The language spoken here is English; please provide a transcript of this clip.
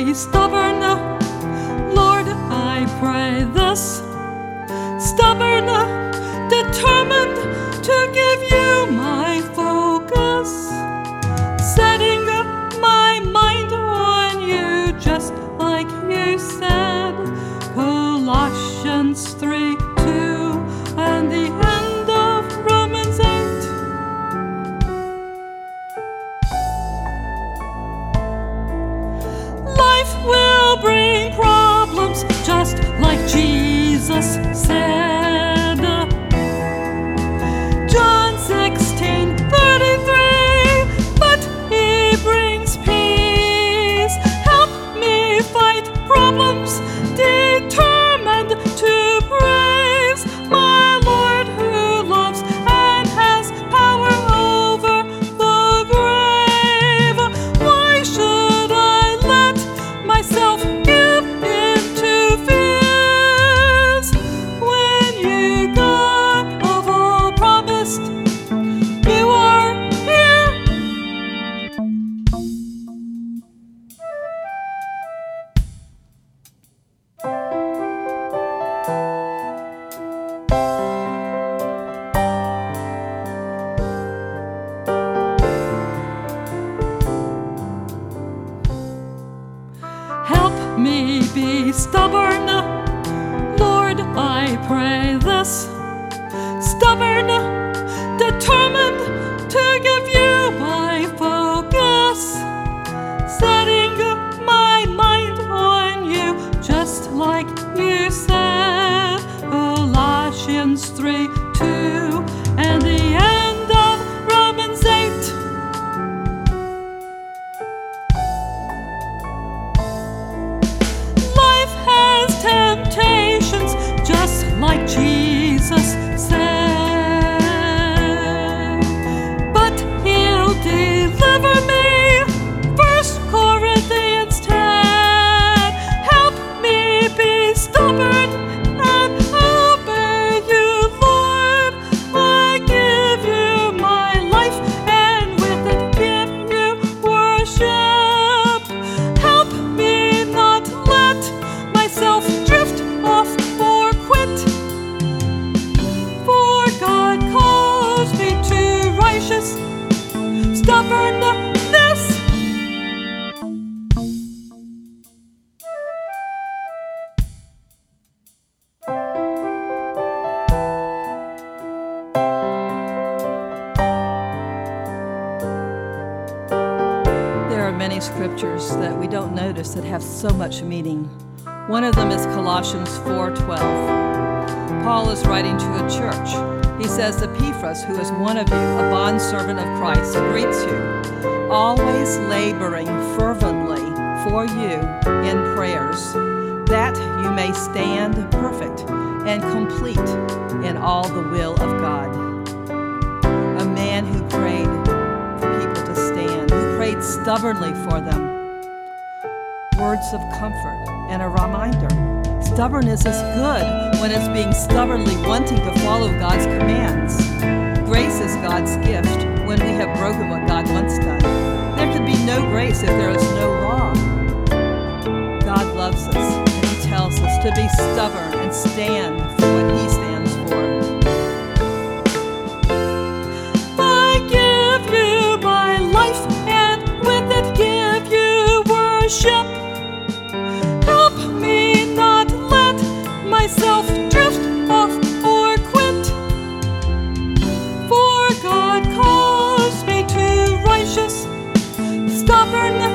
be stubborn, Lord, I pray this. Stubborn, determined to give you my focus, setting my mind on you just like you said. Colossians 3:2 and the end of Romans 8. Life will bring problems just like Jesus said. John 16:33, but he brings peace. Help me fight problems, determined to praise my Lord who loves and has power over the grave. Why should I let myself give in to fears when you, God of all, promised you are here? Help me be stubborn, Lord, I pray this. Stubborn, determined to give you my focus, setting my mind on you just like you said. Colossians 3:2 and the end of Romans 8. Life has temptations just like Jesus said, but he'll deliver me. 1 Corinthians 10. Help me be stubborn and obey you, Lord. I give you my life and with it give you worship. Help me not let myself drift off or quit, for God calls me to righteous stubbornness. There are many scriptures that we don't notice that have so much meaning. One of them is Colossians 4:12. Paul is writing to a church. He says, Epaphras, who is one of you, a bondservant of Christ, greets you, always laboring fervently for you in prayers, that you may stand perfect and complete in all the will of God. A man who prayed for people to stand, who prayed stubbornly for them. Words of comfort and a reminder. Stubbornness is good when it's being stubbornly wanting to follow God's commands. Grace is God's gift when we have broken what God wants done. There could be no grace if there is no law. God loves us, and He tells us to be stubborn and stand for what He stands for. I give you my life and with it give you worship. Help me not let myself drift off or quit, for God calls me to righteous stubbornness.